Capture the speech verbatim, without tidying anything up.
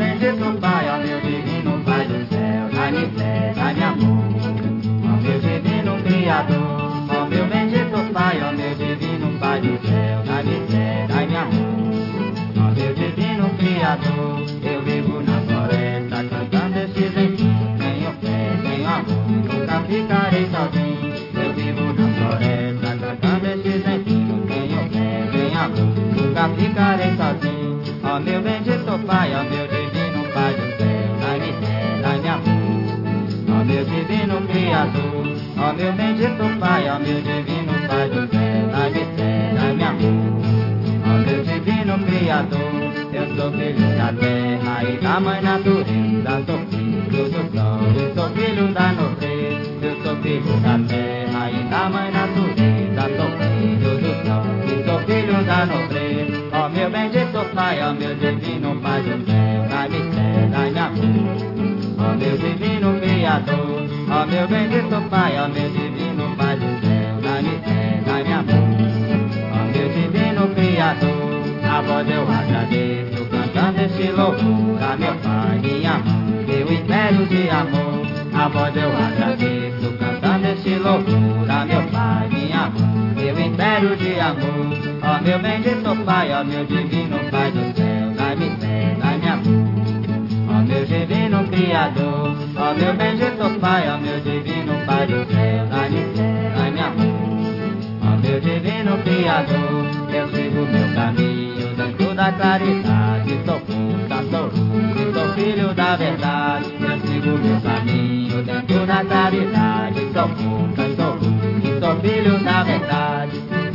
bendito Pai, ó meu divino Pai do céu, dai-me fé, dai-me amor. Ó meu divino Criador, ó meu bendito Pai, ó meu divino Pai do céu, dai-me fé, dai-me amor. Ó meu divino Criador, eu vivo na floresta cantando esse ventinho. Tenho fé, tenho amor, nunca ficarei sozinho. Eu vivo na floresta cantando esse ventinho. Tenho fé, tenho amor, nunca ficarei sozinho. Ó meu bendito Pai, ó meu divino Pai do céu, dai-me fé, dai-me amor. Ó meu divino Criador, ó meu bendito Pai, ó meu divino Pai do céu, dai-me fé, dai-me amor. Ó meu divino Criador, eu sou filho da terra e da mãe natureza, sou filho do sol, eu sou filho da nobreza. Eu sou filho da terra e da mãe natureza, sou filho do sol, eu sou filho da nobreza. Ó meu bendito Pai, ó meu divino Pai do céu, dai-me fé, dai-me amor. Ó meu divino Criador, ó meu bendito Pai, ó meu divino Pai do céu, dai-me fé, dai-me amor. Ó meu divino Criador, a voz eu agradeço, cantando este louvor a meu Pai, minha mãe, meu império de amor. A voz eu agradeço, cantando este louvor a meu Pai, minha mãe, meu império de amor. Ó meu bendito Pai, ó meu divino Pai do céu, dai-me fé, dai-me amor. Ó meu divino Criador, ó meu bendito Pai, ó meu divino Pai do céu, dai-me fé, dai-me amor. Ó meu divino Criador, eu sigo meu caminho dentro da claridade. Sou força, sou luz, sou filho da verdade. Eu sigo meu caminho dentro da claridade. Sou força, sou luz, sou filho da verdade.